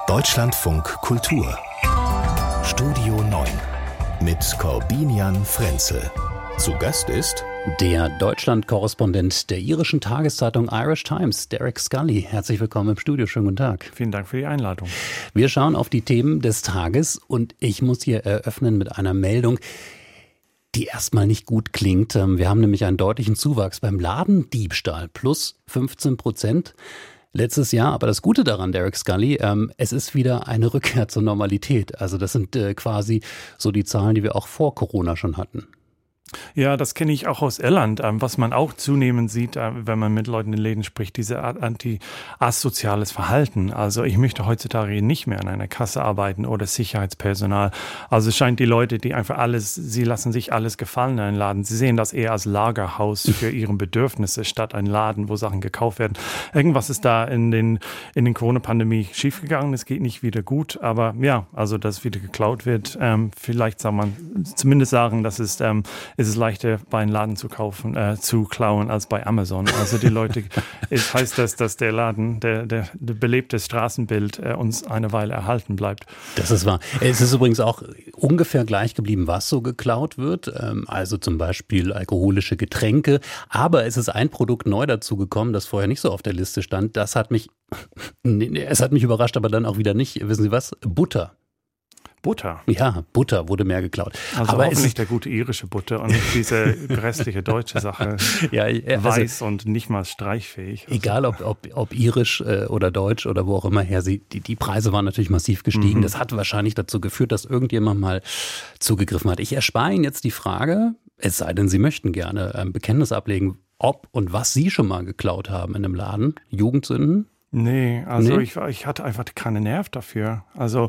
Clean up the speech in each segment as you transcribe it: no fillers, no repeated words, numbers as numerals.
Deutschlandfunk Kultur Studio 9 mit Corbinian Frenzel. Zu Gast ist der Deutschland-Korrespondent der irischen Tageszeitung Irish Times, Derek Scully. Herzlich willkommen im Studio. Schönen guten Tag. Vielen Dank für die Einladung. Wir schauen auf die Themen des Tages und ich muss hier eröffnen mit einer Meldung, die erstmal nicht gut klingt. Wir haben nämlich einen deutlichen Zuwachs beim Ladendiebstahl, plus 15%. Letztes Jahr, aber das Gute daran, Derek Scully, es ist wieder eine Rückkehr zur Normalität. Also das sind quasi so die Zahlen, die wir auch vor Corona schon hatten. Ja, das kenne ich auch aus Irland. Was man auch zunehmend sieht, wenn man mit Leuten in Läden spricht, diese Art asoziales Verhalten. Also ich möchte heutzutage nicht mehr an einer Kasse arbeiten oder Sicherheitspersonal. Also es scheint die Leute, die einfach sie lassen sich alles gefallen in einem Laden. Sie sehen das eher als Lagerhaus für ihre Bedürfnisse statt ein Laden, wo Sachen gekauft werden. Irgendwas ist da in den Corona-Pandemie schiefgegangen. Es geht nicht wieder gut. Aber ja, also dass wieder geklaut wird, vielleicht soll man zumindest sagen, dass es ist leichter, bei einem Laden zu klauen, als bei Amazon. Also die Leute, es heißt das, dass der Laden, der belebte Straßenbild uns eine Weile erhalten bleibt. Das ist wahr. Es ist übrigens auch ungefähr gleich geblieben, was so geklaut wird. Also zum Beispiel alkoholische Getränke. Aber es ist ein Produkt neu dazugekommen, das vorher nicht so auf der Liste stand. Es hat mich überrascht, aber dann auch wieder nicht. Wissen Sie was? Butter. Butter? Ja, Butter wurde mehr geklaut. Also aber hoffentlich der gute irische Butter und nicht diese grässliche deutsche Sache. Ja, also weiß und nicht mal streichfähig. Also. Egal ob irisch oder deutsch oder wo auch immer her, die Preise waren natürlich massiv gestiegen. Das hat wahrscheinlich dazu geführt, dass irgendjemand mal zugegriffen hat. Ich erspare Ihnen jetzt die Frage, es sei denn, Sie möchten gerne ein Bekenntnis ablegen, ob und was Sie schon mal geklaut haben in einem Laden. Jugendsünden? Nee, also nee? Ich hatte einfach keine Nerv dafür. Also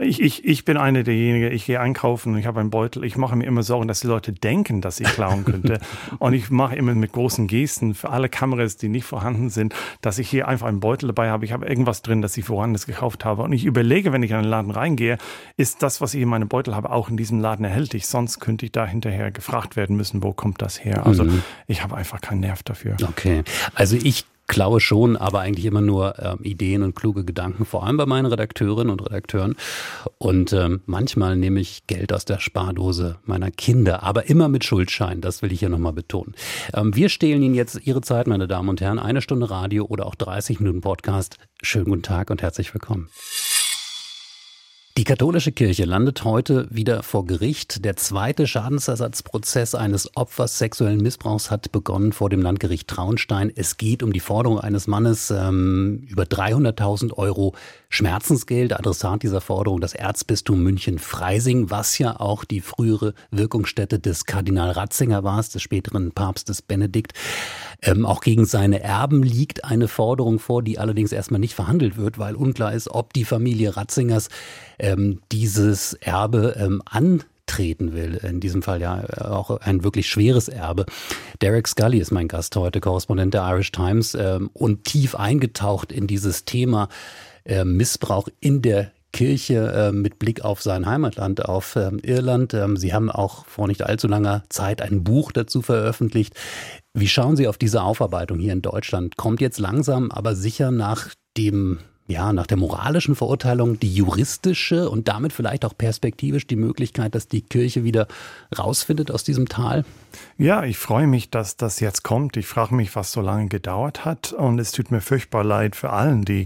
ich bin einer derjenigen, ich gehe einkaufen und ich habe einen Beutel. Ich mache mir immer Sorgen, dass die Leute denken, dass ich klauen könnte. Und ich mache immer mit großen Gesten für alle Kameras, die nicht vorhanden sind, dass ich hier einfach einen Beutel dabei habe. Ich habe irgendwas drin, das ich woanders gekauft habe. Und ich überlege, wenn ich in einen Laden reingehe, ist das, was ich in meinem Beutel habe, auch in diesem Laden erhältlich? Sonst könnte ich da hinterher gefragt werden müssen, wo kommt das her? Also ich habe einfach keinen Nerv dafür. Okay, also ich klaue schon, aber eigentlich immer nur Ideen und kluge Gedanken, vor allem bei meinen Redakteurinnen und Redakteuren. Und manchmal nehme ich Geld aus der Spardose meiner Kinder, aber immer mit Schuldschein, das will ich hier nochmal betonen. Wir stehlen Ihnen jetzt Ihre Zeit, meine Damen und Herren, 1 Stunde Radio oder auch 30 Minuten Podcast. Schönen guten Tag und herzlich willkommen. Die katholische Kirche landet heute wieder vor Gericht. Der zweite Schadensersatzprozess eines Opfers sexuellen Missbrauchs hat begonnen vor dem Landgericht Traunstein. Es geht um die Forderung eines Mannes über 300.000 Euro Schmerzensgeld. Adressat dieser Forderung das Erzbistum München-Freising, was ja auch die frühere Wirkungsstätte des Kardinal Ratzinger war, des späteren Papstes Benedikt. Auch gegen seine Erben liegt eine Forderung vor, die allerdings erstmal nicht verhandelt wird, weil unklar ist, ob die Familie Ratzingers dieses Erbe antreten will. In diesem Fall ja auch ein wirklich schweres Erbe. Derek Scully ist mein Gast heute, Korrespondent der Irish Times und tief eingetaucht in dieses Thema Missbrauch in der Kirche mit Blick auf sein Heimatland, auf Irland. Sie haben auch vor nicht allzu langer Zeit ein Buch dazu veröffentlicht. Wie schauen Sie auf diese Aufarbeitung hier in Deutschland? Kommt jetzt langsam, aber sicher nach der moralischen Verurteilung die juristische und damit vielleicht auch perspektivisch die Möglichkeit, dass die Kirche wieder rausfindet aus diesem Tal? Ja, ich freue mich, dass das jetzt kommt. Ich frage mich, was so lange gedauert hat. Und es tut mir furchtbar leid für allen, die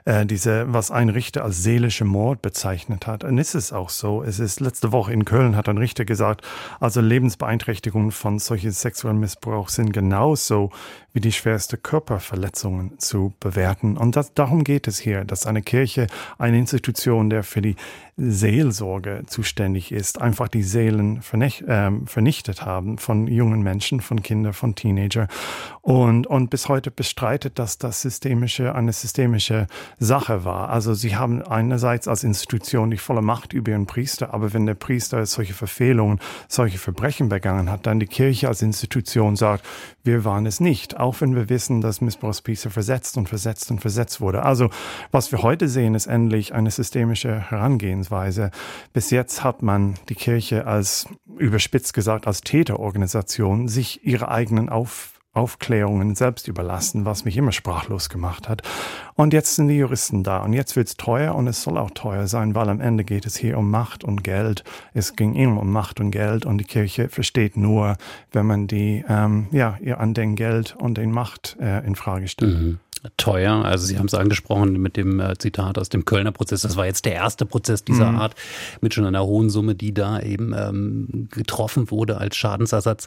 was ein Richter als seelische Mord bezeichnet hat. Und es ist auch so. Es ist letzte Woche in Köln hat ein Richter gesagt, also Lebensbeeinträchtigungen von solchen sexuellen Missbrauch sind genauso wie die schwerste Körperverletzungen zu bewerten. Und darum geht es hier, dass eine Kirche, eine Institution, der für die Seelsorge zuständig ist, einfach die Seelen vernichtet haben von jungen Menschen, von Kindern, von Teenagern und bis heute bestreitet, dass das eine systemische Sache war. Also sie haben einerseits als Institution die volle Macht über ihren Priester, aber wenn der Priester solche Verfehlungen, solche Verbrechen begangen hat, dann die Kirche als Institution sagt, wir waren es nicht, auch wenn wir wissen, dass Missbrauchspriester versetzt wurde. Also was wir heute sehen, ist endlich eine systemische Herangehensweise. Bis jetzt hat man die Kirche als, überspitzt gesagt, als Täterorganisation sich ihre eigenen Aufklärungen selbst überlassen, was mich immer sprachlos gemacht hat. Und jetzt sind die Juristen da und jetzt wird es teuer und es soll auch teuer sein, weil am Ende geht es hier um Macht und Geld. Es ging immer um Macht und Geld und die Kirche versteht nur, wenn man ihr Andenken Geld und den Macht in Frage stellt. Mhm. Teuer, also Sie haben es angesprochen mit dem Zitat aus dem Kölner Prozess, das war jetzt der erste Prozess dieser Art mit schon einer hohen Summe, die da eben getroffen wurde als Schadensersatz.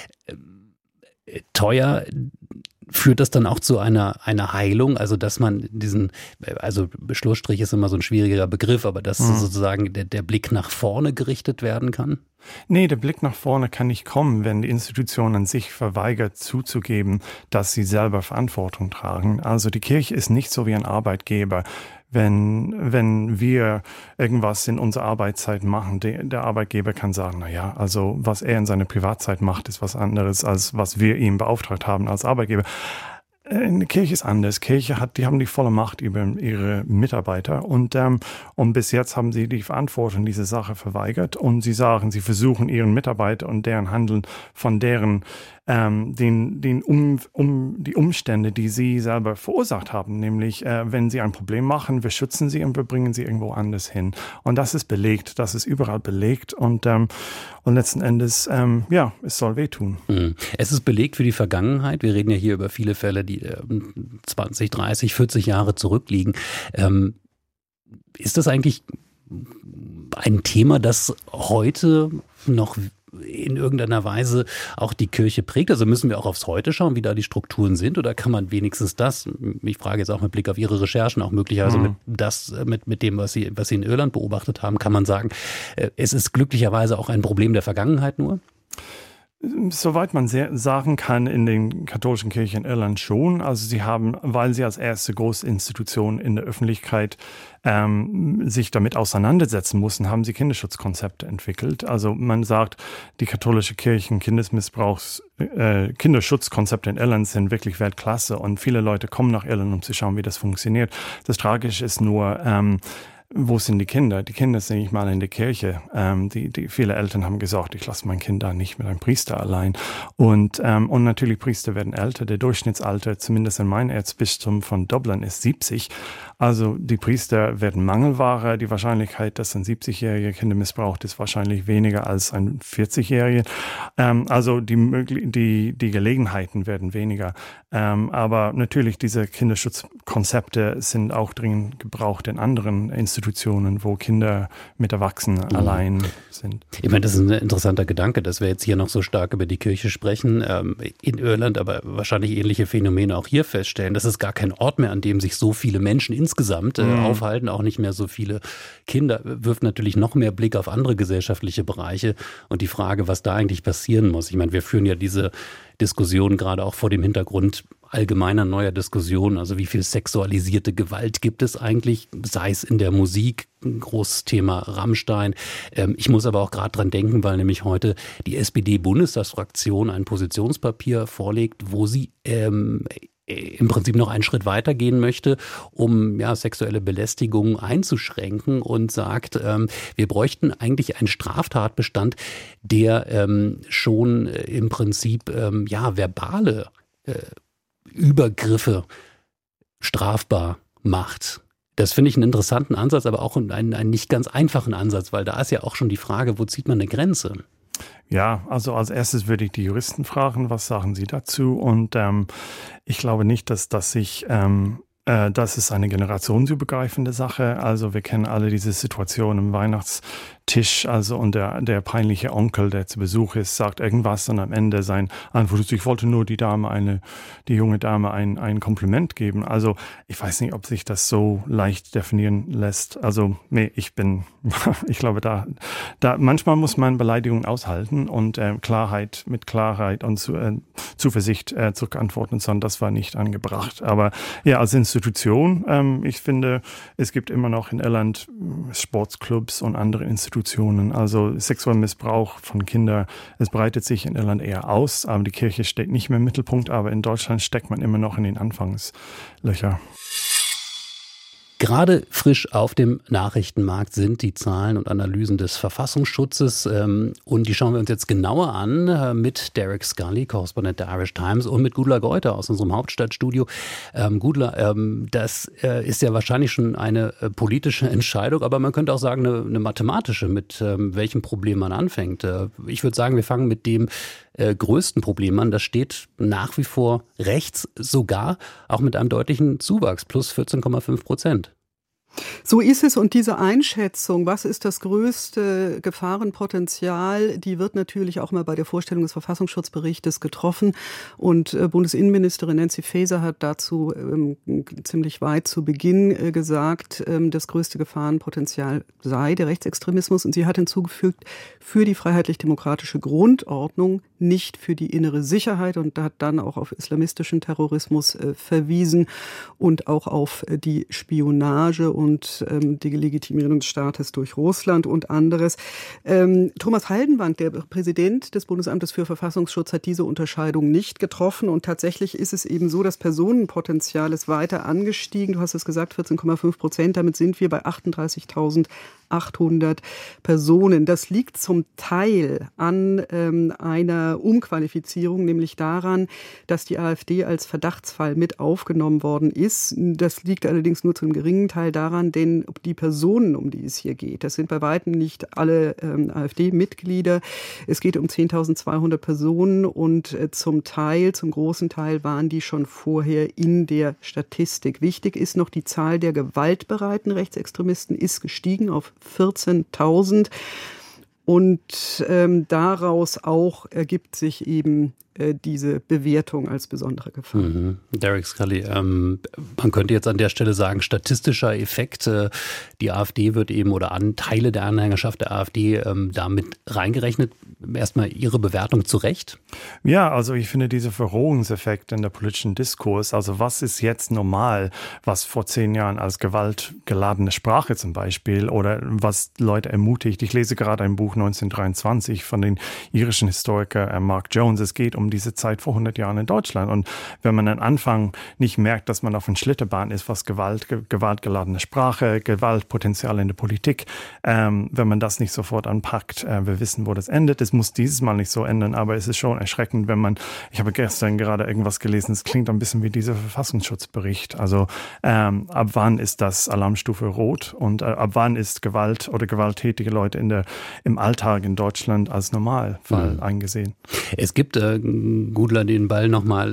Teuer, führt das dann auch zu einer Heilung, also dass man also Schlussstrich ist immer so ein schwieriger Begriff, aber dass sozusagen der Blick nach vorne gerichtet werden kann? Nee, der Blick nach vorne kann nicht kommen, wenn die Institution an sich verweigert zuzugeben, dass sie selber Verantwortung tragen. Also die Kirche ist nicht so wie ein Arbeitgeber. Wenn wir irgendwas in unserer Arbeitszeit machen, der Arbeitgeber kann sagen, also was er in seiner Privatzeit macht, ist was anderes, als was wir ihm beauftragt haben als Arbeitgeber. In der Kirche ist anders. Die haben die volle Macht über ihre Mitarbeiter und bis jetzt haben sie die Verantwortung dieser Sache verweigert und sie sagen, sie versuchen ihren Mitarbeiter und deren Handeln von deren die Umstände, die sie selber verursacht haben, nämlich wenn sie ein Problem machen, wir schützen sie und wir bringen sie irgendwo anders hin. Und das ist belegt, das ist überall belegt und letzten Endes, es soll wehtun. Es ist belegt für die Vergangenheit. Wir reden ja hier über viele Fälle, die 20, 30, 40 Jahre zurückliegen. Ist das eigentlich ein Thema, das heute noch in irgendeiner Weise auch die Kirche prägt? Also müssen wir auch aufs Heute schauen, wie da die Strukturen sind, oder kann man wenigstens das, ich frage jetzt auch mit Blick auf Ihre Recherchen, auch möglicherweise mit dem, was Sie in Irland beobachtet haben, kann man sagen, es ist glücklicherweise auch ein Problem der Vergangenheit nur? Soweit man sagen kann, in den katholischen Kirchen in Irland schon. Also sie haben, weil sie als erste große Institution in der Öffentlichkeit sich damit auseinandersetzen mussten, haben sie Kinderschutzkonzepte entwickelt. Also man sagt, die katholische Kirchen Kinderschutzkonzepte in Irland sind wirklich Weltklasse und viele Leute kommen nach Irland, um zu schauen, wie das funktioniert. Das Tragische ist nur, wo sind die Kinder? Die Kinder sind nicht mal in der Kirche. Viele Eltern haben gesagt, ich lasse mein Kind da nicht mit einem Priester allein. Und natürlich, Priester werden älter. Der Durchschnittsalter, zumindest in meinem Erzbistum von Dublin, ist 70. Also die Priester werden Mangelware. Die Wahrscheinlichkeit, dass ein 70-jähriger Kinder missbraucht, ist wahrscheinlich weniger als ein 40-jähriger. Also die Gelegenheiten werden weniger. Aber natürlich, diese Kinderschutzkonzepte sind auch dringend gebraucht in anderen Institutionen, wo Kinder mit Erwachsenen allein sind. Ich meine, das ist ein interessanter Gedanke, dass wir jetzt hier noch so stark über die Kirche sprechen, in Irland, aber wahrscheinlich ähnliche Phänomene auch hier feststellen. Das ist gar kein Ort mehr, an dem sich so viele Menschen insgesamt aufhalten, auch nicht mehr so viele Kinder. Wirft natürlich noch mehr Blick auf andere gesellschaftliche Bereiche und die Frage, was da eigentlich passieren muss. Ich meine, wir führen ja diese Diskussion gerade auch vor dem Hintergrund allgemeiner neuer Diskussionen, also wie viel sexualisierte Gewalt gibt es eigentlich, sei es in der Musik, ein großes Thema Rammstein. Ich muss aber auch gerade dran denken, weil nämlich heute die SPD-Bundestagsfraktion ein Positionspapier vorlegt, wo sie im Prinzip noch einen Schritt weiter gehen möchte, um sexuelle Belästigung einzuschränken und sagt, wir bräuchten eigentlich einen Straftatbestand, der schon im Prinzip verbale Übergriffe strafbar macht. Das finde ich einen interessanten Ansatz, aber auch einen nicht ganz einfachen Ansatz, weil da ist ja auch schon die Frage, wo zieht man eine Grenze? Ja, also als erstes würde ich die Juristen fragen, was sagen sie dazu? Und ich glaube nicht, dass das ist eine generationsübergreifende Sache. Also wir kennen alle diese Situation im Weihnachtstisch, also und der peinliche Onkel, der zu Besuch ist, sagt irgendwas und am Ende sein Antwort ist, ich wollte nur die junge Dame ein Kompliment geben. Also ich weiß nicht, ob sich das so leicht definieren lässt. Also nee, ich glaube da manchmal muss man Beleidigungen aushalten und mit Klarheit und Zuversicht zurückantworten, sondern das war nicht angebracht. Aber ja, als Institution, ich finde, es gibt immer noch in Irland Sportsclubs und andere Institutionen. Also sexueller Missbrauch von Kindern, es breitet sich in Irland eher aus, aber die Kirche steht nicht mehr im Mittelpunkt, aber in Deutschland steckt man immer noch in den Anfangslöchern. Gerade frisch auf dem Nachrichtenmarkt sind die Zahlen und Analysen des Verfassungsschutzes und die schauen wir uns jetzt genauer an mit Derek Scully, Korrespondent der Irish Times, und mit Gudula Geuter aus unserem Hauptstadtstudio. Gudula, das ist ja wahrscheinlich schon eine politische Entscheidung, aber man könnte auch sagen eine mathematische, mit welchem Problem man anfängt. Ich würde sagen, wir fangen mit dem größten Problem an. Das steht nach wie vor rechts, sogar auch mit einem deutlichen Zuwachs, plus 14,5%. So ist es, und diese Einschätzung, was ist das größte Gefahrenpotenzial, die wird natürlich auch mal bei der Vorstellung des Verfassungsschutzberichtes getroffen, und Bundesinnenministerin Nancy Faeser hat dazu ziemlich weit zu Beginn gesagt, das größte Gefahrenpotenzial sei der Rechtsextremismus, und sie hat hinzugefügt, für die freiheitlich-demokratische Grundordnung, nicht für die innere Sicherheit, und hat dann auch auf islamistischen Terrorismus verwiesen und auch auf die Spionage und die Legitimierung des Staates durch Russland und anderes. Thomas Haldenwang, der Präsident des Bundesamtes für Verfassungsschutz, hat diese Unterscheidung nicht getroffen, und tatsächlich ist es eben so, das Personenpotenzial ist weiter angestiegen. Du hast es gesagt, 14,5%, damit sind wir bei 38.800 Personen. Das liegt zum Teil an einer Umqualifizierung, nämlich daran, dass die AfD als Verdachtsfall mit aufgenommen worden ist. Das liegt allerdings nur zu einem geringen Teil daran, denn die Personen, um die es hier geht, das sind bei weitem nicht alle AfD-Mitglieder. Es geht um 10.200 Personen, und zum großen Teil waren die schon vorher in der Statistik. Wichtig ist noch, die Zahl der gewaltbereiten Rechtsextremisten ist gestiegen auf 14.000. Und daraus auch ergibt sich eben diese Bewertung als besondere Gefahr. Derek Scully, man könnte jetzt an der Stelle sagen, statistischer Effekt, die AfD wird eben, oder Anteile der Anhängerschaft der AfD damit reingerechnet. Erstmal Ihre Bewertung zu Recht? Ja, also ich finde diese Verrohungseffekt in der politischen Diskurs, also was ist jetzt normal, was vor 10 Jahren als gewaltgeladene Sprache zum Beispiel, oder was Leute ermutigt. Ich lese gerade ein Buch 1923 von den irischen Historiker Mark Jones. Es geht um diese Zeit vor 100 Jahren in Deutschland. Und wenn man am Anfang nicht merkt, dass man auf einer Schlitterbahn ist, was gewaltgeladene Sprache, Gewaltpotenzial in der Politik, wenn man das nicht sofort anpackt, wir wissen, wo das endet. Es muss dieses Mal nicht so enden, aber es ist schon erschreckend, ich habe gestern gerade irgendwas gelesen, es klingt ein bisschen wie dieser Verfassungsschutzbericht. Also ab wann ist das Alarmstufe rot, und ab wann ist Gewalt oder gewalttätige Leute im Alltag in Deutschland als Normalfall eingesehen? Es gibt, Gudula, den Ball nochmal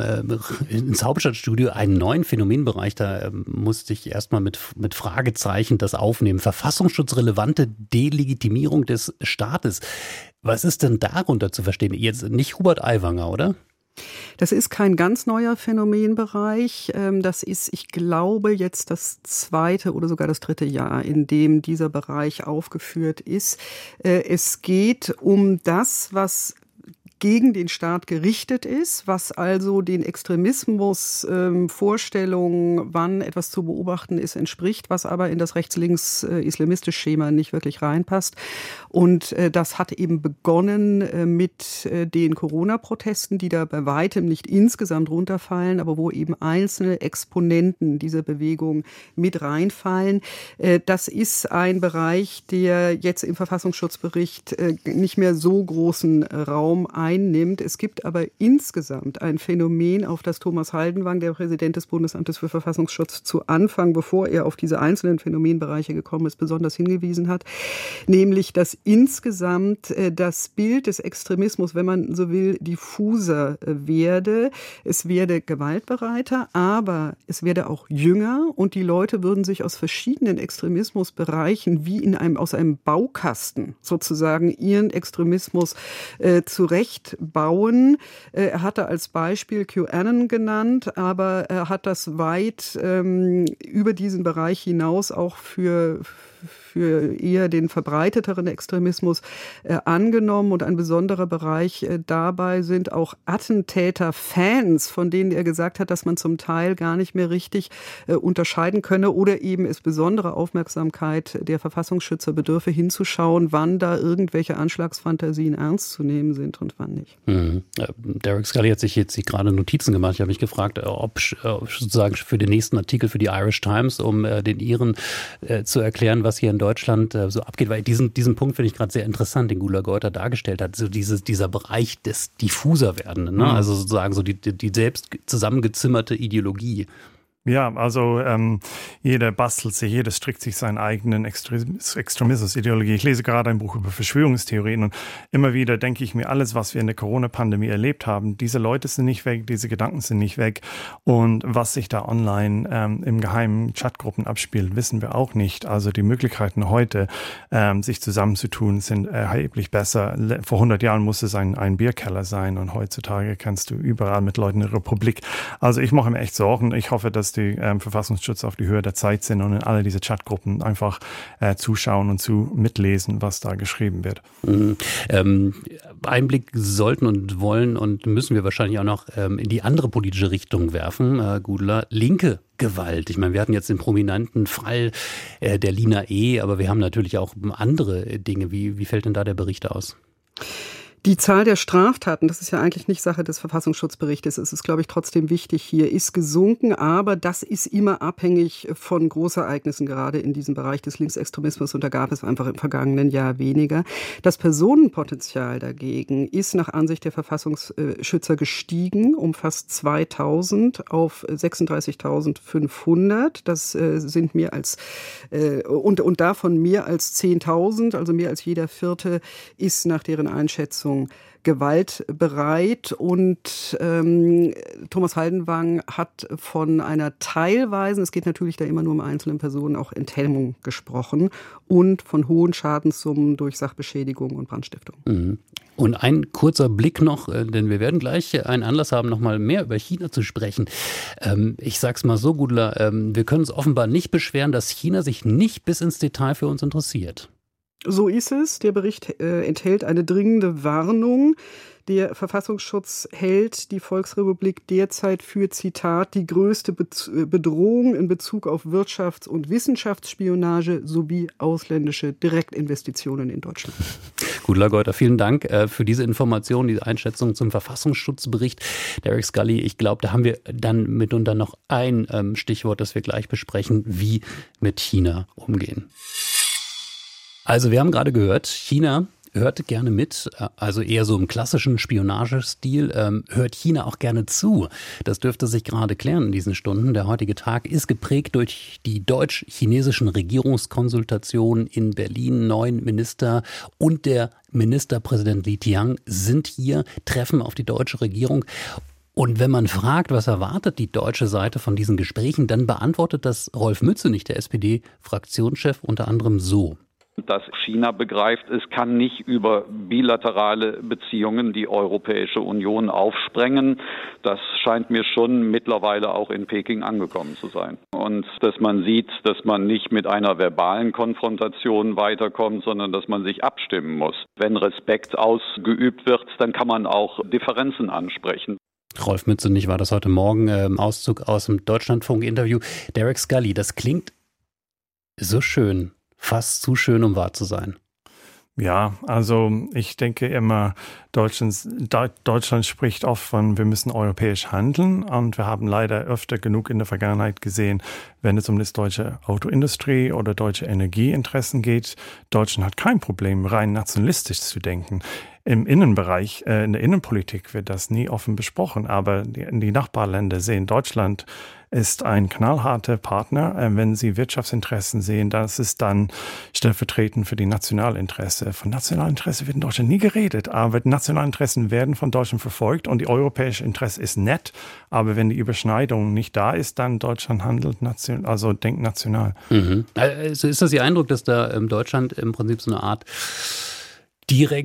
ins Hauptstadtstudio, einen neuen Phänomenbereich, da musste ich erstmal mit Fragezeichen das aufnehmen. Verfassungsschutzrelevante Delegitimierung des Staates. Was ist denn darunter zu verstehen? Jetzt nicht Hubert Aiwanger, oder? Das ist kein ganz neuer Phänomenbereich. Das ist, ich glaube, jetzt das 2. oder sogar das 3. Jahr, in dem dieser Bereich aufgeführt ist. Es geht um das, was gegen den Staat gerichtet ist, was also den Extremismus, Vorstellungen, wann etwas zu beobachten ist, entspricht, was aber in das rechts-links-islamistische Schema nicht wirklich reinpasst. Und das hat eben begonnen mit den Corona-Protesten, die da bei weitem nicht insgesamt runterfallen, aber wo eben einzelne Exponenten dieser Bewegung mit reinfallen. Das ist ein Bereich, der jetzt im Verfassungsschutzbericht nicht mehr so großen Raum einnimmt. Es gibt aber insgesamt ein Phänomen, auf das Thomas Haldenwang, der Präsident des Bundesamtes für Verfassungsschutz, zu Anfang, bevor er auf diese einzelnen Phänomenbereiche gekommen ist, besonders hingewiesen hat, nämlich, dass insgesamt das Bild des Extremismus, wenn man so will, diffuser werde. Es werde gewaltbereiter, aber es werde auch jünger, und die Leute würden sich aus verschiedenen Extremismusbereichen wie aus einem Baukasten sozusagen ihren Extremismus zurechtbauen. Er hatte als Beispiel QAnon genannt, aber er hat das weit über diesen Bereich hinaus auch für eher den verbreiteteren Extremismus angenommen. Und ein besonderer Bereich dabei sind auch Attentäter-Fans, von denen er gesagt hat, dass man zum Teil gar nicht mehr richtig unterscheiden könne, oder eben es besondere Aufmerksamkeit der Verfassungsschützer bedürfe, hinzuschauen, wann da irgendwelche Anschlagsfantasien ernst zu nehmen sind und wann fand ich. Derek Scully hat sich jetzt gerade Notizen gemacht. Ich habe mich gefragt, ob sozusagen für den nächsten Artikel für die Irish Times, um den Iren zu erklären, was hier in Deutschland so abgeht. Weil diesen Punkt finde ich gerade sehr interessant, den Gula Geuter dargestellt hat. So dieser Bereich des diffuser Werdenden, ne? Also sozusagen so die selbst zusammengezimmerte Ideologie. Ja, also jeder bastelt sich, jeder strickt sich seinen eigenen Extremismus-Ideologie. Ich lese gerade ein Buch über Verschwörungstheorien und immer wieder denke ich mir, alles, was wir in der Corona-Pandemie erlebt haben, diese Leute sind nicht weg, diese Gedanken sind nicht weg und was sich da online im geheimen Chatgruppen abspielt, wissen wir auch nicht. Also die Möglichkeiten heute, sich zusammenzutun, sind erheblich besser. Vor 100 Jahren musste es ein Bierkeller sein und heutzutage kannst du überall mit Leuten in der Republik. Also ich mache mir echt Sorgen. Ich hoffe, dass die Verfassungsschützer auf die Höhe der Zeit sind und in alle diese Chatgruppen einfach zuschauen und mitlesen, was da geschrieben wird. Einblick sollten und wollen und müssen wir wahrscheinlich auch noch in die andere politische Richtung werfen, Gudula. Linke Gewalt. Ich meine, wir hatten jetzt den prominenten Fall der Lina E., aber wir haben natürlich auch andere Dinge. Wie fällt denn da der Bericht aus? Die Zahl der Straftaten, das ist ja eigentlich nicht Sache des Verfassungsschutzberichtes, es ist, glaube ich, trotzdem wichtig hier, ist gesunken, aber das ist immer abhängig von Großereignissen, gerade in diesem Bereich des Linksextremismus, und da gab es einfach im vergangenen Jahr weniger. Das Personenpotenzial dagegen ist nach Ansicht der Verfassungsschützer gestiegen um fast 2.000 auf 36.500. Das sind mehr als, und davon mehr als 10.000, also mehr als jeder Vierte ist nach deren Einschätzung gewaltbereit, und Thomas Haldenwang hat von einer teilweisen, es geht natürlich da immer nur um einzelne Personen, auch Enthemmung gesprochen und von hohen Schadenssummen durch Sachbeschädigung und Brandstiftung. Und ein kurzer Blick noch, denn wir werden gleich einen Anlass haben, noch mal mehr über China zu sprechen. Ich sag's mal so, Gudula, wir können uns offenbar nicht beschweren, dass China sich nicht bis ins Detail für uns interessiert. So ist es. Der Bericht enthält eine dringende Warnung. Der Verfassungsschutz hält die Volksrepublik derzeit für, Zitat, die größte Bedrohung in Bezug auf Wirtschafts- und Wissenschaftsspionage sowie ausländische Direktinvestitionen in Deutschland. Gudula Geuter, vielen Dank für diese Information, diese Einschätzung zum Verfassungsschutzbericht. Derek Scully, ich glaube, da haben wir dann mitunter noch ein Stichwort, das wir gleich besprechen, wie mit China umgehen. Also wir haben gerade gehört, China hört gerne mit, also eher so im klassischen Spionagestil, hört China auch gerne zu. Das dürfte sich gerade klären in diesen Stunden. Der heutige Tag ist geprägt durch die deutsch-chinesischen Regierungskonsultationen in Berlin. 9 Minister und der Ministerpräsident Li Qiang sind hier, treffen auf die deutsche Regierung. Und wenn man fragt, was erwartet die deutsche Seite von diesen Gesprächen, dann beantwortet das Rolf Mützenich, der SPD-Fraktionschef, unter anderem so. Dass China begreift, es kann nicht über bilaterale Beziehungen die Europäische Union aufsprengen. Das scheint mir schon mittlerweile auch in Peking angekommen zu sein. Und dass man sieht, dass man nicht mit einer verbalen Konfrontation weiterkommt, sondern dass man sich abstimmen muss. Wenn Respekt ausgeübt wird, dann kann man auch Differenzen ansprechen. Rolf Mützenich war das heute Morgen im Auszug aus dem Deutschlandfunk-Interview. Derek Scully, das klingt so schön. Fast zu schön, um wahr zu sein. Ja, also ich denke immer, Deutschland spricht oft von, wir müssen europäisch handeln, und wir haben leider öfter genug in der Vergangenheit gesehen, wenn es um das deutsche Autoindustrie oder deutsche Energieinteressen geht. Deutschland hat kein Problem, rein nationalistisch zu denken. Im Innenbereich, in der Innenpolitik wird das nie offen besprochen, aber die Nachbarländer sehen, Deutschland ist ein knallharter Partner. Wenn sie Wirtschaftsinteressen sehen, das ist dann stellvertretend für die Nationalinteresse. Von Nationalinteresse wird in Deutschland nie geredet, aber die Nationalinteressen werden von Deutschland verfolgt und die europäische Interesse ist nett, aber wenn die Überschneidung nicht da ist, dann Deutschland handelt national, also denkt national. Also ist das Ihr Eindruck, dass da Deutschland im Prinzip so eine Art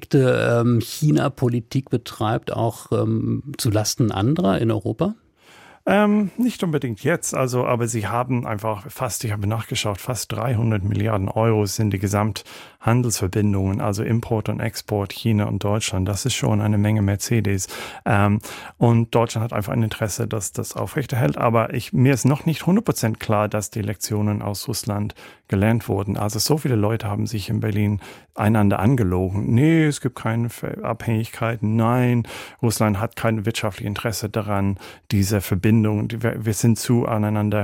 direkte China-Politik betreibt, auch zu Lasten anderer in Europa? Nicht unbedingt jetzt, aber sie haben einfach ich habe nachgeschaut, fast 300 Milliarden Euro sind die Gesamthandelsverbindungen, also Import und Export, China und Deutschland. Das ist schon eine Menge Mercedes. Und Deutschland hat einfach ein Interesse, dass das aufrechterhält. Aber mir ist noch nicht 100% klar, dass die Lektionen aus Russland gelernt wurden. Also so viele Leute haben sich in Berlin einander angelogen. Nee, es gibt keine Abhängigkeiten. Nein, Russland hat kein wirtschaftliches Interesse daran, diese Verbindung. Wir sind zu aneinander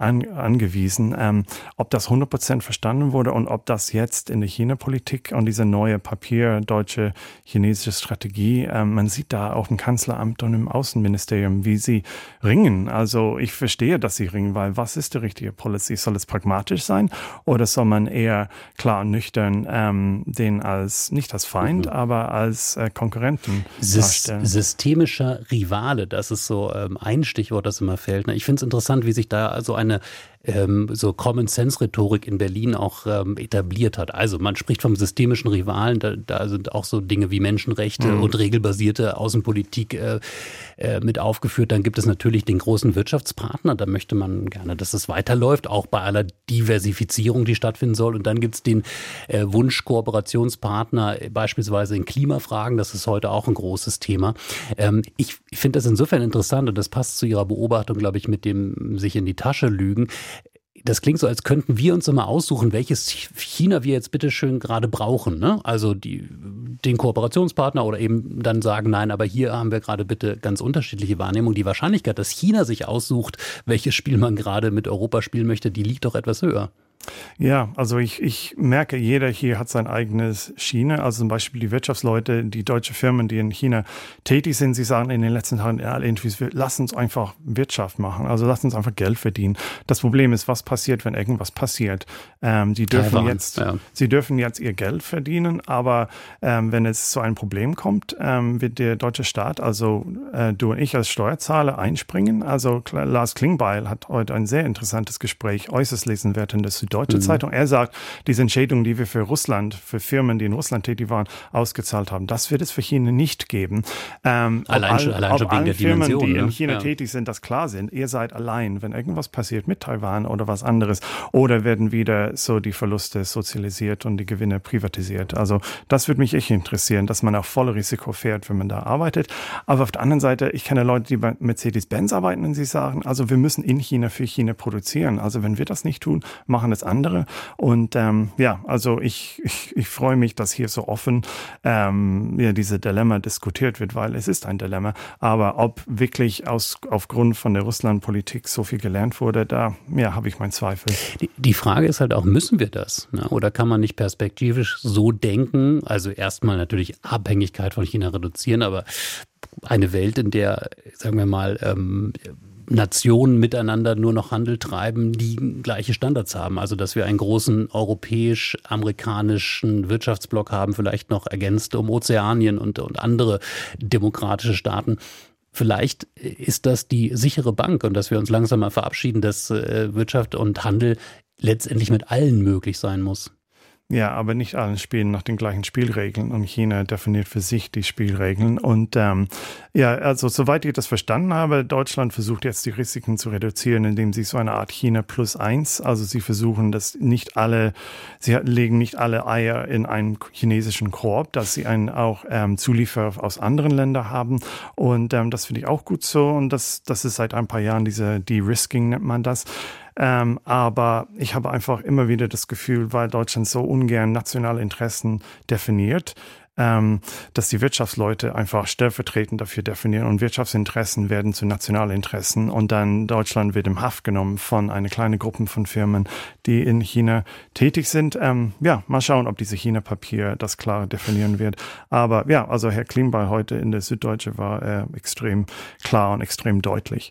angewiesen. Ob das 100% verstanden wurde und ob das jetzt in der China-Politik und diese neue deutsche chinesische Strategie, man sieht da auch im Kanzleramt und im Außenministerium, wie sie ringen. Also ich verstehe, dass sie ringen, weil was ist die richtige Policy? Soll es pragmatisch sein oder soll man eher klar und nüchtern den nicht als Feind, aber als Konkurrenten darstellen? Systemischer Rivale, das ist so ein Stichwort, das immer fällt. Ich finde es interessant, wie sich da also eine so Common-Sense-Rhetorik in Berlin auch etabliert hat. Also man spricht vom systemischen Rivalen, da sind auch so Dinge wie Menschenrechte und regelbasierte Außenpolitik mit aufgeführt. Dann gibt es natürlich den großen Wirtschaftspartner, da möchte man gerne, dass es weiterläuft, auch bei aller Diversifizierung, die stattfinden soll. Und dann gibt es den Wunsch-Kooperationspartner, beispielsweise in Klimafragen, das ist heute auch ein großes Thema. Ich finde das insofern interessant und das passt zu Ihrer Beobachtung, glaube ich, mit dem sich in die Tasche lügen. Das klingt so, als könnten wir uns immer aussuchen, welches China wir jetzt bitte schön gerade brauchen. Ne? Also den Kooperationspartner oder eben dann sagen, nein, aber hier haben wir gerade bitte ganz unterschiedliche Wahrnehmungen. Die Wahrscheinlichkeit, dass China sich aussucht, welches Spiel man gerade mit Europa spielen möchte, die liegt doch etwas höher. Ja, also ich merke, jeder hier hat sein eigenes Schiene. Also zum Beispiel die Wirtschaftsleute, die deutsche Firmen, die in China tätig sind, sie sagen in den letzten Tagen in allen Interviews, lass uns einfach Wirtschaft machen. Also lass uns einfach Geld verdienen. Das Problem ist, was passiert, wenn irgendwas passiert? Sie dürfen jetzt ihr Geld verdienen, aber wenn es zu einem Problem kommt, wird der deutsche Staat, also du und ich als Steuerzahler einspringen. Also Lars Klingbeil hat heute ein sehr interessantes Gespräch, äußerst lesenswert in der Süddeutsche Zeitung. Er sagt, diese Entschädigung, die wir für Firmen, die in Russland tätig waren, ausgezahlt haben, das wird es für China nicht geben. Allein schon wegen der Firmen, Dimension, die in China tätig sind, das klar sind, ihr seid allein, wenn irgendwas passiert mit Taiwan oder was anderes, oder werden wieder so die Verluste sozialisiert und die Gewinne privatisiert. Also das würde mich echt interessieren, dass man auch volle Risiko fährt, wenn man da arbeitet. Aber auf der anderen Seite, ich kenne Leute, die bei Mercedes-Benz arbeiten und sie sagen, also wir müssen in China für China produzieren. Also wenn wir das nicht tun, machen das andere. Und also ich freue mich, dass hier so offen diese Dilemma diskutiert wird, weil es ist ein Dilemma. Aber ob wirklich aufgrund von der Russland-Politik so viel gelernt wurde, da habe ich meinen Zweifel. Die Frage ist halt auch, müssen wir das? Ne? Oder kann man nicht perspektivisch so denken? Also erstmal natürlich Abhängigkeit von China reduzieren, aber eine Welt, in der, sagen wir mal, Nationen miteinander nur noch Handel treiben, die gleiche Standards haben. Also dass wir einen großen europäisch-amerikanischen Wirtschaftsblock haben, vielleicht noch ergänzt um Ozeanien und andere demokratische Staaten. Vielleicht ist das die sichere Bank und dass wir uns langsam mal verabschieden, dass Wirtschaft und Handel letztendlich mit allen möglich sein muss. Ja, aber nicht alle spielen nach den gleichen Spielregeln und China definiert für sich die Spielregeln. Und also soweit ich das verstanden habe, Deutschland versucht jetzt die Risiken zu reduzieren, indem sie so eine Art China +1, also sie versuchen, dass sie legen nicht alle Eier in einen chinesischen Korb, dass sie auch Zulieferer aus anderen Ländern haben. Und das finde ich auch gut so. Und das ist seit ein paar Jahren diese De-Risking nennt man das. Aber ich habe einfach immer wieder das Gefühl, weil Deutschland so ungern nationale Interessen definiert, dass die Wirtschaftsleute einfach stellvertretend dafür definieren und Wirtschaftsinteressen werden zu nationalen Interessen und dann Deutschland wird in Haft genommen von einer kleinen Gruppe von Firmen, die in China tätig sind. Mal schauen, ob diese China-Papier das klar definieren wird. Aber also Herr Klingbeil heute in der Süddeutsche war extrem klar und extrem deutlich.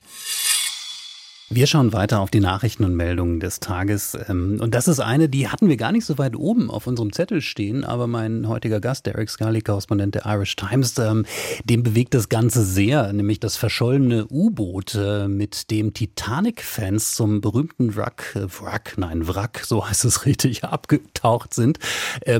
Wir schauen weiter auf die Nachrichten und Meldungen des Tages. Und das ist eine, die hatten wir gar nicht so weit oben auf unserem Zettel stehen. Aber mein heutiger Gast, Derek Scully, Korrespondent der Irish Times, dem bewegt das Ganze sehr. Nämlich das verschollene U-Boot, mit dem Titanic-Fans zum berühmten Wrack, so heißt es richtig, abgetaucht sind.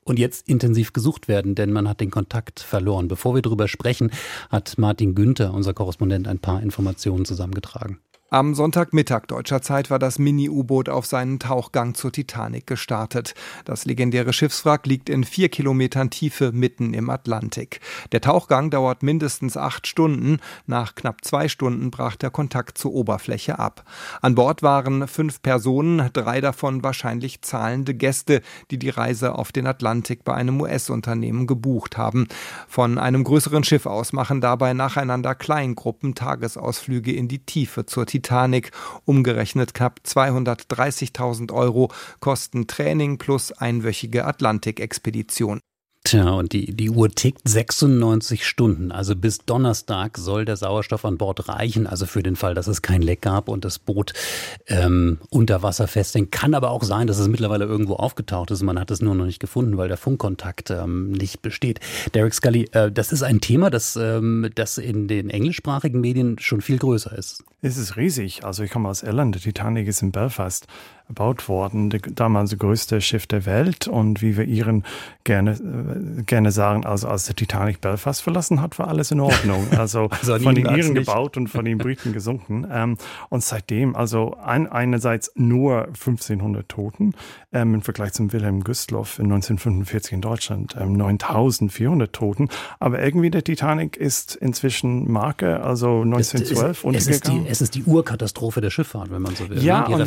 und jetzt intensiv gesucht werden, denn man hat den Kontakt verloren. Bevor wir darüber sprechen, hat Martin Günther, unser Korrespondent, ein paar Informationen zusammengetragen. Am Sonntagmittag deutscher Zeit war das Mini-U-Boot auf seinen Tauchgang zur Titanic gestartet. Das legendäre Schiffswrack liegt in 4 Kilometern Tiefe mitten im Atlantik. Der Tauchgang dauert mindestens 8 Stunden. Nach knapp 2 Stunden brach der Kontakt zur Oberfläche ab. An Bord waren 5 Personen, 3 davon wahrscheinlich zahlende Gäste, die die Reise auf den Atlantik bei einem US-Unternehmen gebucht haben. Von einem größeren Schiff aus machen dabei nacheinander Kleingruppen Tagesausflüge in die Tiefe zur Titanic. Umgerechnet knapp 230.000 € kosten Training plus einwöchige Atlantikexpedition. Tja, und die Uhr tickt 96 Stunden. Also bis Donnerstag soll der Sauerstoff an Bord reichen. Also für den Fall, dass es kein Leck gab und das Boot unter Wasser festhängt. Kann aber auch sein, dass es mittlerweile irgendwo aufgetaucht ist. Man hat es nur noch nicht gefunden, weil der Funkkontakt nicht besteht. Derek Scully, das ist ein Thema, das in den englischsprachigen Medien schon viel größer ist. Es ist riesig. Also ich komme aus Irland. Die Titanic ist in Belfast erbaut worden, damals das größte Schiff der Welt. Und wie wir Iren gerne sagen, also als der Titanic Belfast verlassen hat, war alles in Ordnung. Also von den Iren gebaut und von den Briten gesunken. Und seitdem, also einerseits nur 1500 Toten im Vergleich zum Wilhelm Gustloff in 1945 in Deutschland, 9400 Toten. Aber irgendwie der Titanic ist inzwischen Marke, also 1912 untergegangen. Es ist die Urkatastrophe der Schifffahrt, wenn man so will. Ja, ne? und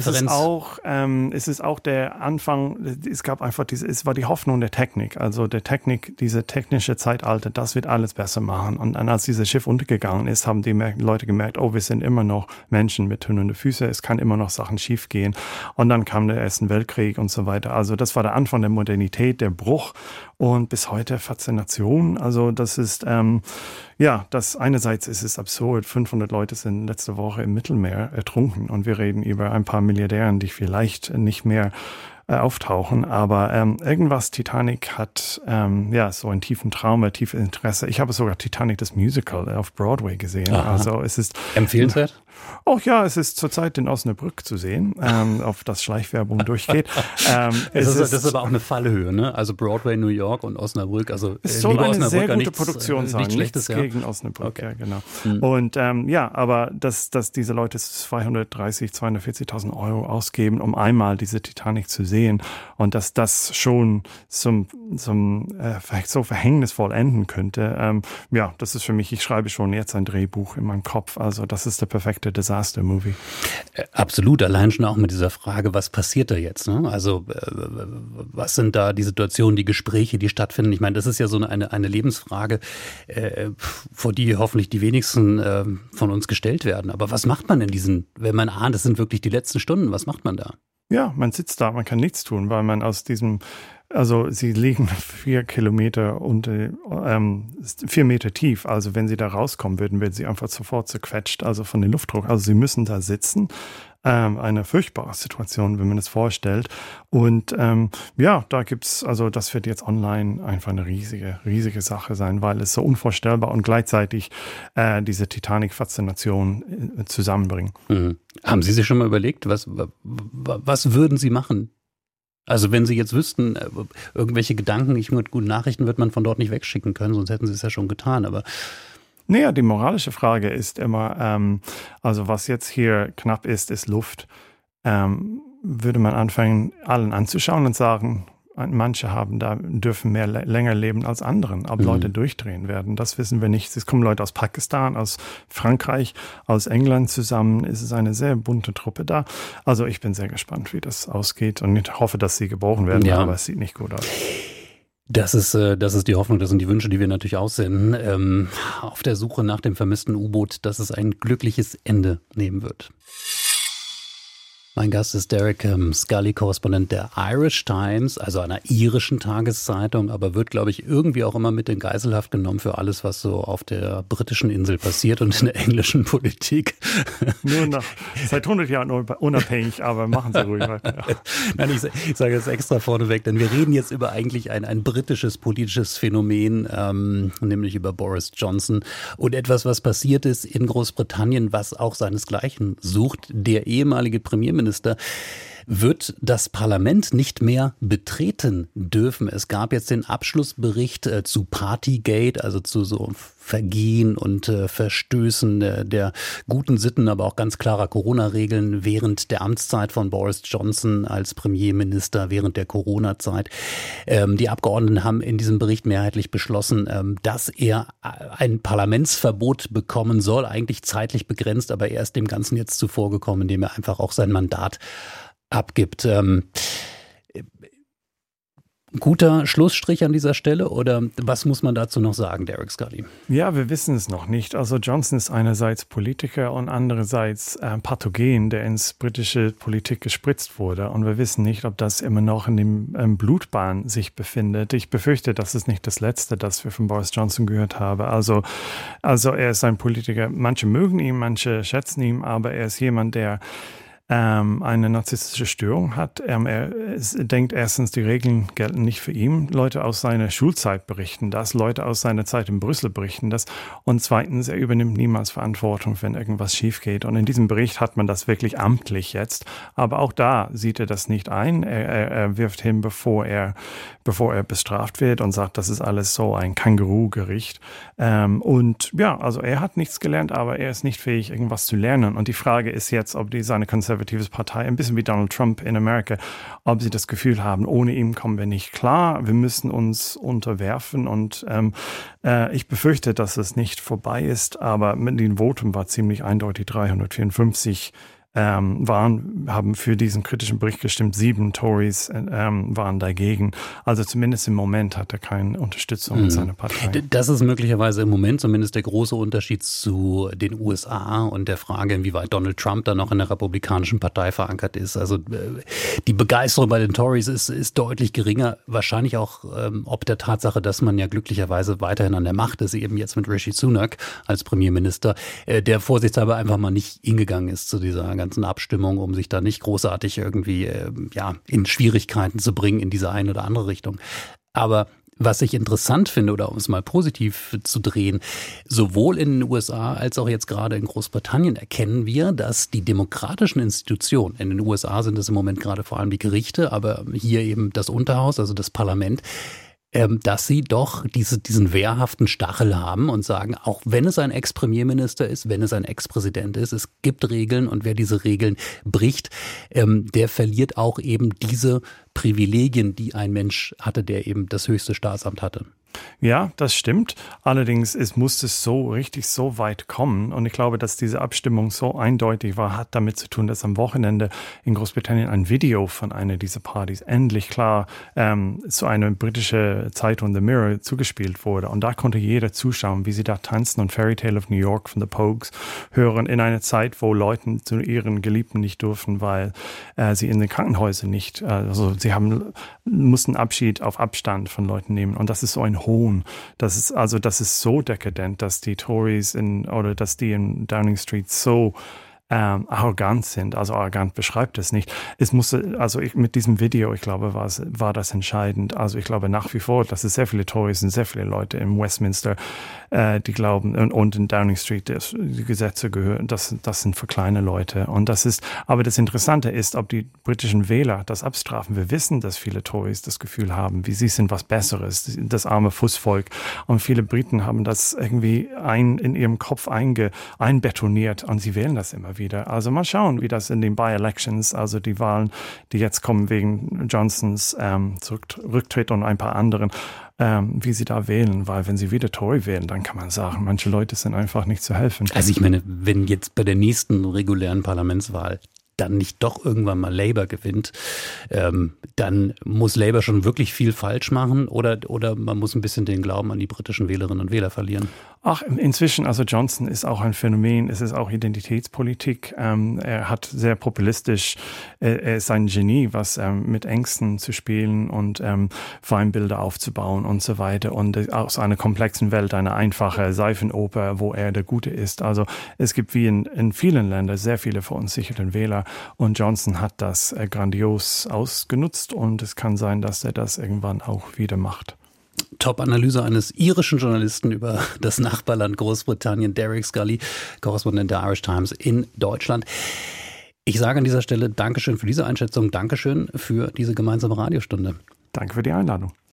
es ist auch der Anfang, es gab einfach es war die Hoffnung der Technik, also der Technik, diese technische Zeitalter, das wird alles besser machen. Und dann, als dieses Schiff untergegangen ist, haben die Leute gemerkt, oh, wir sind immer noch Menschen mit tönernden Füßen, es kann immer noch Sachen schief gehen. Und dann kam der Erste Weltkrieg und so weiter. Also das war der Anfang der Modernität, der Bruch und bis heute Faszination. Also das ist, das einerseits ist es absurd, 500 Leute sind letzte Woche im Mittelmeer ertrunken und wir reden über ein paar Milliardären, die vielleicht nicht mehr auftauchen, aber irgendwas Titanic hat so einen tiefen Trauma, tiefes Interesse. Ich habe sogar Titanic, das Musical, auf Broadway gesehen. Aha. Also es ist empfehlenswert? Oh ja, es ist zurzeit in Osnabrück zu sehen, auf das Schleichwerbung durchgeht. Das ist aber auch eine Fallhöhe, ne? Also Broadway, New York und Osnabrück. Also es soll eine Osnabrück, sehr gute Produktion sein, nichts gegen Osnabrück, okay. Ja, genau. Und aber dass diese Leute 240.000 € ausgeben, um einmal diese Titanic zu sehen und dass das schon so verhängnisvoll enden könnte, das ist für mich, ich schreibe schon jetzt ein Drehbuch in meinem Kopf, also das ist der perfekte Disaster-Movie. Absolut, allein schon auch mit dieser Frage, was passiert da jetzt? Ne? Also was sind da die Situationen, die Gespräche, die stattfinden? Ich meine, das ist ja so eine Lebensfrage, vor die hoffentlich die wenigsten von uns gestellt werden. Aber was macht man wenn man ahnt, das sind wirklich die letzten Stunden, was macht man da? Ja, man sitzt da, man kann nichts tun, weil man sie liegen 4 Kilometer und 4 Meter tief. Also wenn sie da rauskommen würden, werden sie einfach sofort zerquetscht, also von dem Luftdruck. Also sie müssen da sitzen. Eine furchtbare Situation, wenn man es vorstellt. Und da gibt's, also das wird jetzt online einfach eine riesige Sache sein, weil es so unvorstellbar und gleichzeitig diese Titanic-Faszination zusammenbringen. Mhm. Haben Sie sich schon mal überlegt, was würden Sie machen? Also wenn Sie jetzt wüssten, irgendwelche Gedanken, nicht nur gute Nachrichten wird man von dort nicht wegschicken können, sonst hätten Sie es ja schon getan, aber... Naja, die moralische Frage ist immer, also was jetzt hier knapp ist Luft. Würde man anfangen, allen anzuschauen und sagen, manche dürfen länger leben als anderen, aber Leute durchdrehen werden. Das wissen wir nicht. Es kommen Leute aus Pakistan, aus Frankreich, aus England zusammen. Es ist eine sehr bunte Truppe da. Also ich bin sehr gespannt, wie das ausgeht und ich hoffe, dass sie gebrochen werden, aber es sieht nicht gut aus. Das ist die Hoffnung, das sind die Wünsche, die wir natürlich aussenden. Auf der Suche nach dem vermissten U-Boot, dass es ein glückliches Ende nehmen wird. Mein Gast ist Derek Scully, Korrespondent der Irish Times, also einer irischen Tageszeitung, aber wird, glaube ich, irgendwie auch immer mit in Geiselhaft genommen für alles, was so auf der britischen Insel passiert und in der englischen Politik. Nur seit 100 Jahren unabhängig, aber machen Sie ruhig weiter. Ja. Nein, ich sage das extra vorneweg, denn wir reden jetzt über eigentlich ein britisches politisches Phänomen, nämlich über Boris Johnson und etwas, was passiert ist in Großbritannien, was auch seinesgleichen sucht. Der ehemalige Premierminister wird das Parlament nicht mehr betreten dürfen. Es gab jetzt den Abschlussbericht zu Partygate, also zu so Vergehen und Verstößen der guten Sitten, aber auch ganz klarer Corona-Regeln während der Amtszeit von Boris Johnson als Premierminister während der Corona-Zeit. Die Abgeordneten haben in diesem Bericht mehrheitlich beschlossen, dass er ein Parlamentsverbot bekommen soll, eigentlich zeitlich begrenzt, aber er ist dem Ganzen jetzt zuvorgekommen, indem er einfach auch sein Mandat abgibt. Guter Schlussstrich an dieser Stelle oder was muss man dazu noch sagen, Derek Scully? Ja, wir wissen es noch nicht. Also Johnson ist einerseits Politiker und andererseits Pathogen, der ins britische Politik gespritzt wurde. Und wir wissen nicht, ob das immer noch in dem Blutbahn sich befindet. Ich befürchte, das ist nicht das Letzte, das wir von Boris Johnson gehört haben. Also er ist ein Politiker. Manche mögen ihn, manche schätzen ihn, aber er ist jemand, der eine narzisstische Störung hat. Er denkt erstens, die Regeln gelten nicht für ihn. Leute aus seiner Schulzeit berichten das, Leute aus seiner Zeit in Brüssel berichten das. Und zweitens, er übernimmt niemals Verantwortung, wenn irgendwas schief geht. Und in diesem Bericht hat man das wirklich amtlich jetzt. Aber auch da sieht er das nicht ein. Er wirft hin, bevor er bestraft wird und sagt, das ist alles so ein Känguru-Gericht. Und ja, also er hat nichts gelernt, aber er ist nicht fähig, irgendwas zu lernen. Und die Frage ist jetzt, ob seine konservative Partei, ein bisschen wie Donald Trump in Amerika, ob sie das Gefühl haben, ohne ihn kommen wir nicht klar, wir müssen uns unterwerfen und ich befürchte, dass es nicht vorbei ist, aber mit dem Votum war ziemlich eindeutig 354 haben für diesen kritischen Bericht gestimmt. 7 Tories waren dagegen. Also zumindest im Moment hat er keine Unterstützung in seiner Partei. Das ist möglicherweise im Moment zumindest der große Unterschied zu den USA und der Frage, inwieweit Donald Trump da noch in der Republikanischen Partei verankert ist. Also die Begeisterung bei den Tories ist deutlich geringer. Wahrscheinlich auch ob der Tatsache, dass man ja glücklicherweise weiterhin an der Macht ist, eben jetzt mit Rishi Sunak als Premierminister, der vorsichtshalber einfach mal nicht hingegangen ist zu dieser ganzen Abstimmung, um sich da nicht großartig irgendwie in Schwierigkeiten zu bringen in diese eine oder andere Richtung. Aber was ich interessant finde, oder um es mal positiv zu drehen, sowohl in den USA als auch jetzt gerade in Großbritannien erkennen wir, dass die demokratischen Institutionen, in den USA sind es im Moment gerade vor allem die Gerichte, aber hier eben das Unterhaus, also das Parlament, dass sie doch diesen wehrhaften Stachel haben und sagen, auch wenn es ein Ex-Premierminister ist, wenn es ein Ex-Präsident ist, es gibt Regeln und wer diese Regeln bricht, der verliert auch eben diese Privilegien, die ein Mensch hatte, der eben das höchste Staatsamt hatte. Ja, das stimmt. Allerdings muss es so weit kommen. Und ich glaube, dass diese Abstimmung so eindeutig war, hat damit zu tun, dass am Wochenende in Großbritannien ein Video von einer dieser Partys endlich klar zu einer britischen Zeitung The Mirror zugespielt wurde. Und da konnte jeder zuschauen, wie sie da tanzen und Fairy Tale of New York von The Pogues hören in einer Zeit, wo Leute zu ihren Geliebten nicht durften, weil sie in den Krankenhäusern nicht, sie mussten Abschied auf Abstand von Leuten nehmen. Und das ist so ein Hohn. Das ist so dekadent, dass die Tories dass die in Downing Street so arrogant sind. Also arrogant beschreibt es nicht. Mit diesem Video, ich glaube, war das entscheidend. Also ich glaube nach wie vor, dass es sehr viele Tories und sehr viele Leute im Westminster, die glauben, und in Downing Street, die Gesetze gehören, das sind für kleine Leute. Und aber das Interessante ist, ob die britischen Wähler das abstrafen. Wir wissen, dass viele Tories das Gefühl haben, wie sie sind was Besseres, das arme Fußvolk. Und viele Briten haben das irgendwie in ihrem Kopf einbetoniert und sie wählen das immer wieder. Also mal schauen, wie das in den By-Elections, also die Wahlen, die jetzt kommen wegen Johnsons Rücktritt und ein paar anderen, wie sie da wählen, weil wenn sie wieder Tory wählen, dann kann man sagen, manche Leute sind einfach nicht zu helfen. Also ich meine, wenn jetzt bei der nächsten regulären Parlamentswahl dann nicht doch irgendwann mal Labour gewinnt, dann muss Labour schon wirklich viel falsch machen oder man muss ein bisschen den Glauben an die britischen Wählerinnen und Wähler verlieren. Ach, inzwischen, also Johnson ist auch ein Phänomen, es ist auch Identitätspolitik. Er hat sehr populistisch, er ist ein Genie, was mit Ängsten zu spielen und Feindbilder aufzubauen und so weiter. Und aus einer komplexen Welt eine einfache Seifenoper, wo er der Gute ist. Also es gibt wie in vielen Ländern sehr viele verunsicherte Wähler. Und Johnson hat das grandios ausgenutzt und es kann sein, dass er das irgendwann auch wieder macht. Top-Analyse eines irischen Journalisten über das Nachbarland Großbritannien, Derek Scully, Korrespondent der Irish Times in Deutschland. Ich sage an dieser Stelle Dankeschön für diese Einschätzung, Dankeschön für diese gemeinsame Radiostunde. Danke für die Einladung.